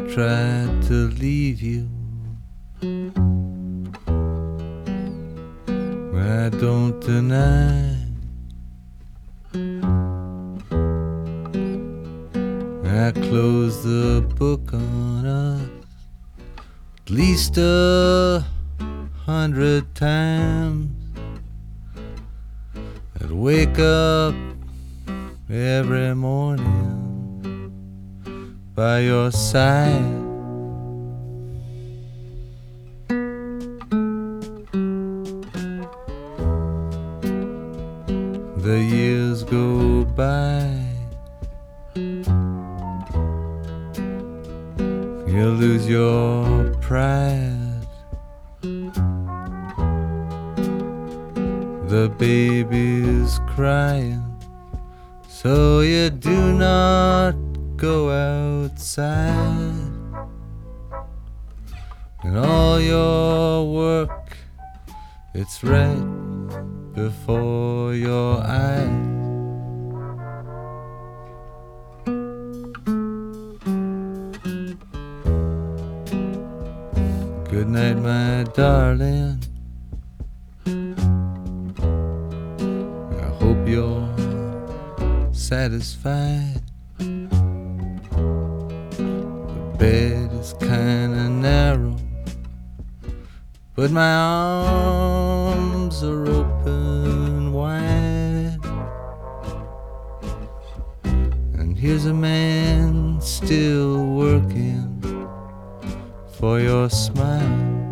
tried to leave you. I don't deny. I closed the book on us at least 100 times. I'd wake up every morning by your side. The years go by, you lose your pride. The baby's crying, so you do not go outside. And all your work, it's right before your eyes. Good night, my darling. I hope you're satisfied. The bed is kinda narrow, but my arms are open wide. And here's a man still working for your smile.